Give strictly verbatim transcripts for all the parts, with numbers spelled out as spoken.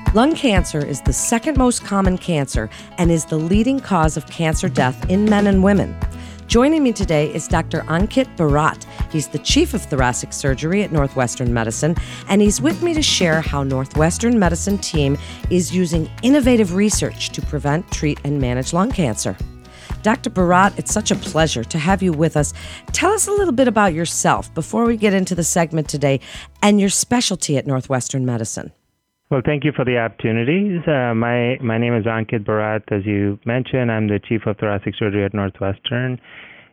Lung cancer is the second most common cancer and is the leading cause of cancer death in men and women. Joining me today is Doctor Ankit Bharat. He's the Chief of Thoracic Surgery at Northwestern Medicine, and he's with me to share how Northwestern Medicine team is using innovative research to prevent, treat, and manage lung cancer. Doctor Bharat, it's such a pleasure to have you with us. Tell us a little bit about yourself before we get into the segment today and your specialty at Northwestern Medicine. Well, thank you for the opportunities. Uh, my my name is Ankit Bharat. As you mentioned, I'm the Chief of Thoracic Surgery at Northwestern.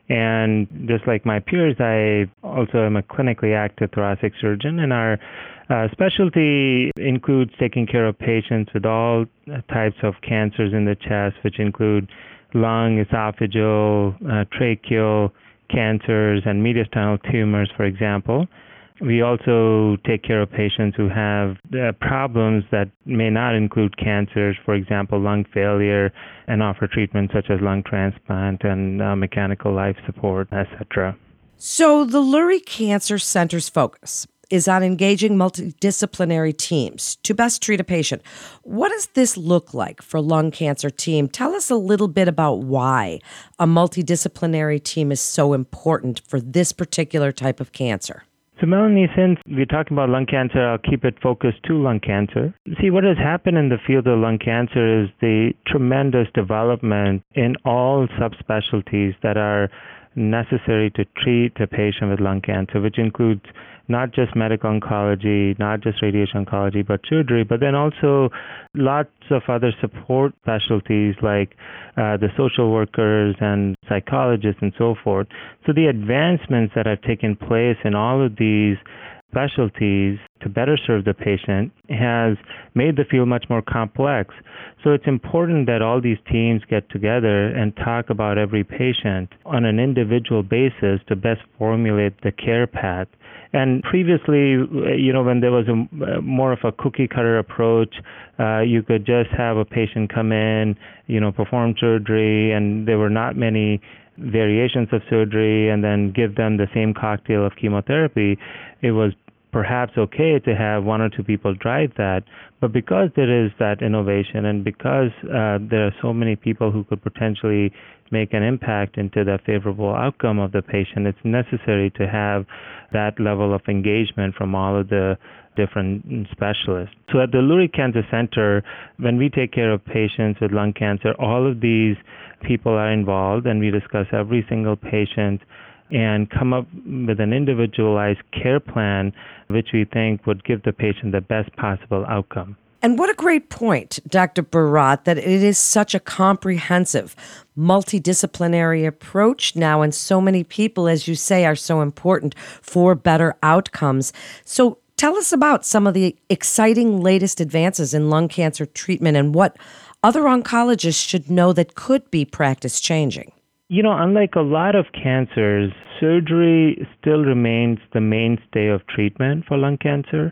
And just like my peers, I also am a clinically active thoracic surgeon. And our uh, specialty includes taking care of patients with all types of cancers in the chest, which include lung, esophageal, uh, tracheal cancers, and mediastinal tumors, for example. We also take care of patients who have uh, problems that may not include cancers, for example, lung failure, and offer treatments such as lung transplant and uh, mechanical life support, et cetera. So the Lurie Cancer Center's focus is on engaging multidisciplinary teams to best treat a patient. What does this look like for lung cancer team? Tell us a little bit about why a multidisciplinary team is so important for this particular type of cancer. So, Melanie, since we're talking about lung cancer, I'll keep it focused to lung cancer. See, what has happened in the field of lung cancer is the tremendous development in all subspecialties that are necessary to treat a patient with lung cancer, which includes not just medical oncology, not just radiation oncology, but surgery, but then also lots of other support specialties like uh, the social workers and psychologists and so forth. So the advancements that have taken place in all of these specialties to better serve the patient has made the field much more complex. So it's important that all these teams get together and talk about every patient on an individual basis to best formulate the care path. And previously, you know, when there was a more of a cookie cutter approach, uh, you could just have a patient come in, you know, perform surgery, and there were not many variations of surgery, and then give them the same cocktail of chemotherapy. It was perhaps okay to have one or two people drive that, but because there is that innovation and because uh, there are so many people who could potentially make an impact into the favorable outcome of the patient, it's necessary to have that level of engagement from all of the different specialists. So at the Lurie Cancer Center, when we take care of patients with lung cancer, all of these people are involved, and we discuss every single patient and come up with an individualized care plan which we think would give the patient the best possible outcome. And what a great point, Doctor Bharat, that it is such a comprehensive, multidisciplinary approach now, and so many people, as you say, are so important for better outcomes. So tell us about some of the exciting latest advances in lung cancer treatment and what other oncologists should know that could be practice changing. You know, unlike a lot of cancers, surgery still remains the mainstay of treatment for lung cancer.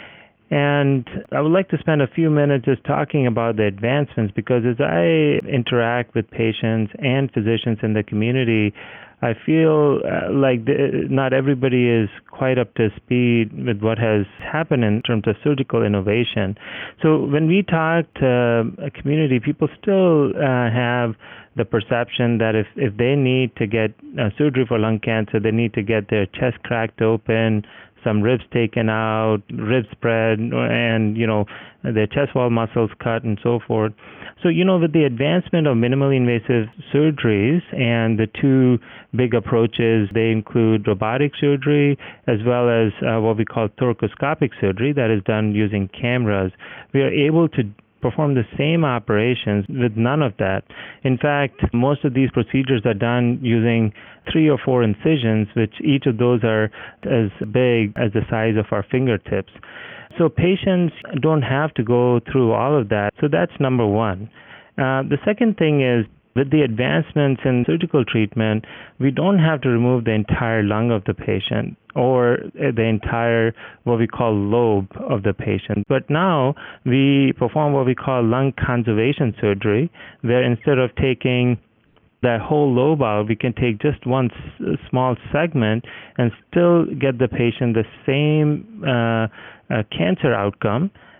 And I would like to spend a few minutes just talking about the advancements, because as I interact with patients and physicians in the community, I feel uh, like the, not everybody is quite up to speed with what has happened in terms of surgical innovation. So when we talk to a community, people still uh, have the perception that if, if they need to get uh, surgery for lung cancer, they need to get their chest cracked open, some ribs taken out, rib spread, and, you know, their chest wall muscles cut and so forth. So, you know, with the advancement of minimally invasive surgeries and the two big approaches, they include robotic surgery as well as uh, what we call thoracoscopic surgery that is done using cameras. We are able to perform the same operations with none of that. In fact, most of these procedures are done using three or four incisions, which each of those are as big as the size of our fingertips. So patients don't have to go through all of that. So that's number one. Uh, the second thing is, with the advancements in surgical treatment, we don't have to remove the entire lung of the patient or the entire what we call lobe of the patient. But now we perform what we call lung conservation surgery, where instead of taking that whole lobe out, we can take just one s- small segment and still get the patient the same uh, uh, cancer outcome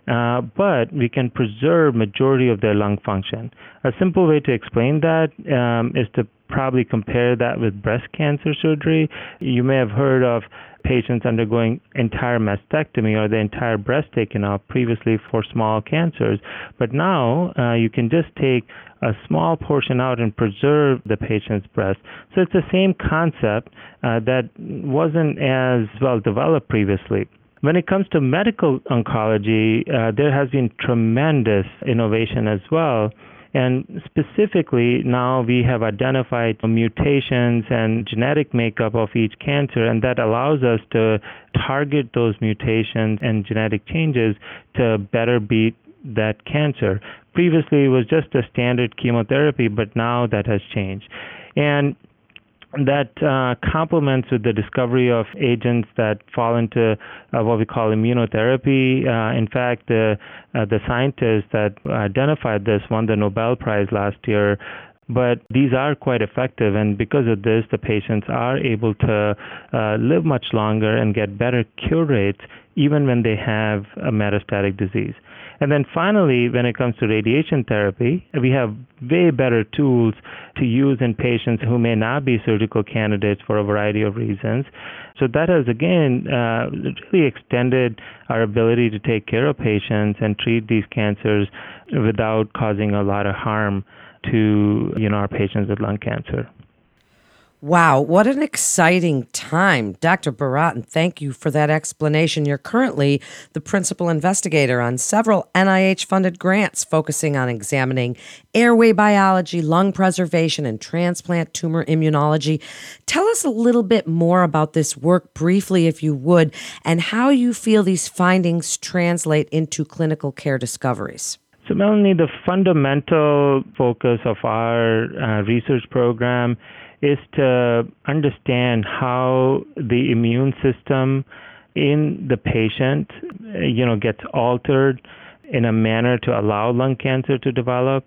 uh, but we can preserve majority of their lung function. A simple way to explain that um, is to probably compare that with breast cancer surgery. You may have heard of patients undergoing entire mastectomy or the entire breast taken off previously for small cancers. But now uh, you can just take a small portion out and preserve the patient's breast. So it's the same concept uh, that wasn't as well developed previously. When it comes to medical oncology, uh, there has been tremendous innovation as well. And specifically, now we have identified mutations and genetic makeup of each cancer, and that allows us to target those mutations and genetic changes to better beat that cancer. Previously, it was just a standard chemotherapy, but now that has changed. And that uh, complements with the discovery of agents that fall into uh, what we call immunotherapy. Uh, in fact, the, uh, the scientists that identified this won the Nobel Prize last year. But these are quite effective, and because of this, the patients are able to uh, live much longer and get better cure rates even when they have a metastatic disease. And then finally, when it comes to radiation therapy, we have way better tools to use in patients who may not be surgical candidates for a variety of reasons. So that has, again, uh, really extended our ability to take care of patients and treat these cancers without causing a lot of harm to, you know, our patients with lung cancer. Wow, what an exciting time. Doctor Bharat, and thank you for that explanation. You're currently the principal investigator on several N I H-funded grants focusing on examining airway biology, lung preservation, and transplant tumor immunology. Tell us a little bit more about this work briefly, if you would, and how you feel these findings translate into clinical care discoveries. So, Melanie, the fundamental focus of our uh, research program is to understand how the immune system in the patient, you know, gets altered in a manner to allow lung cancer to develop,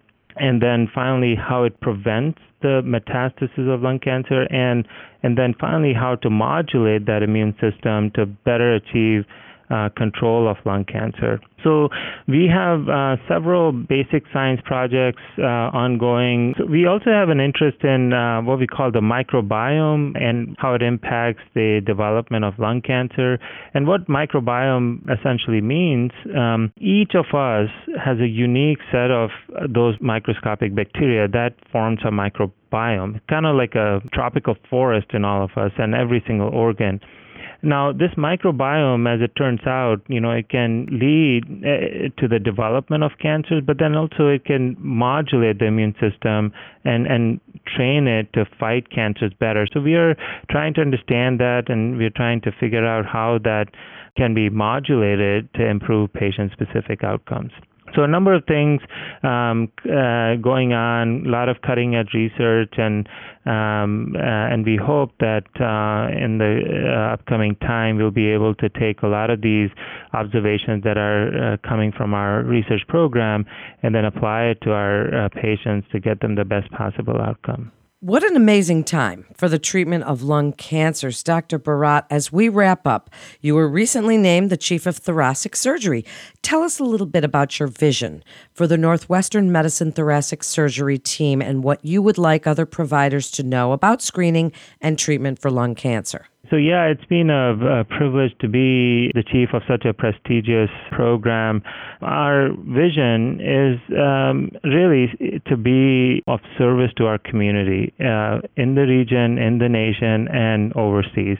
and then finally how it prevents the metastasis of lung cancer, and and then finally how to modulate that immune system to better achieve Uh, control of lung cancer. So we have uh, several basic science projects uh, ongoing. So we also have an interest in uh, what we call the microbiome and how it impacts the development of lung cancer. And what microbiome essentially means, um, each of us has a unique set of those microscopic bacteria that forms a microbiome, kind of like a tropical forest in all of us and every single organ. Now, this microbiome, as it turns out, you know, it can lead uh, to the development of cancers, but then also it can modulate the immune system and, and train it to fight cancers better. So we are trying to understand that, and we're trying to figure out how that can be modulated to improve patient-specific outcomes. So a number of things um, uh, going on, a lot of cutting-edge research, and um, uh, and we hope that uh, in the uh, upcoming time we'll be able to take a lot of these observations that are uh, coming from our research program and then apply it to our uh, patients to get them the best possible outcome. What an amazing time for the treatment of lung cancers. Doctor Bharat, as we wrap up, you were recently named the Chief of Thoracic Surgery. Tell us a little bit about your vision for the Northwestern Medicine Thoracic Surgery team and what you would like other providers to know about screening and treatment for lung cancer. So yeah, it's been a, a privilege to be the chief of such a prestigious program. Our vision is um, really to be of service to our community uh, in the region, in the nation, and overseas.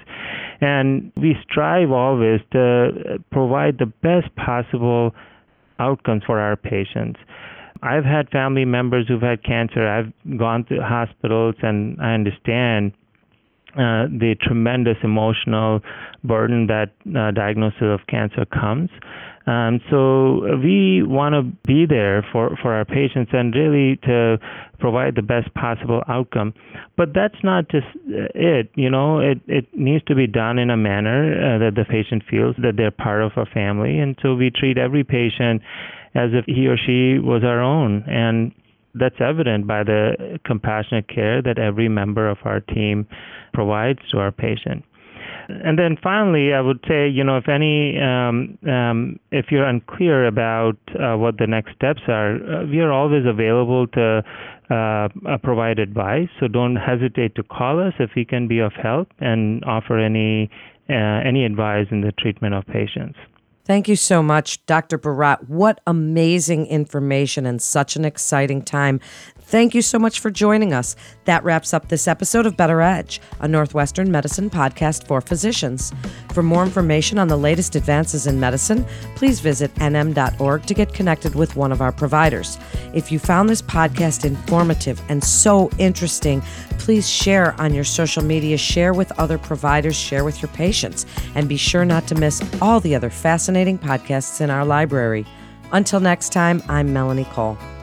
And we strive always to provide the best possible outcomes for our patients. I've had family members who've had cancer. I've gone to hospitals, and I understand Uh, the tremendous emotional burden that uh, diagnosis of cancer comes. Um, so we want to be there for, for our patients and really to provide the best possible outcome. But that's not just it, you know, it, it needs to be done in a manner uh, that the patient feels that they're part of a family. And so we treat every patient as if he or she was our own. And that's evident by the compassionate care that every member of our team provides to our patient. And then finally, I would say, you know, if any, um, um, if you're unclear about uh, what the next steps are, uh, we are always available to uh, uh, provide advice. So don't hesitate to call us if we can be of help and offer any uh, any advice in the treatment of patients. Thank you so much, Doctor Bharat. What amazing information and such an exciting time. Thank you so much for joining us. That wraps up this episode of Better Edge, a Northwestern medicine podcast for physicians. For more information on the latest advances in medicine, please visit n m dot org to get connected with one of our providers. If you found this podcast informative and so interesting, please share on your social media, share with other providers, share with your patients, and be sure not to miss all the other fascinating podcasts in our library. Until next time, I'm Melanie Cole.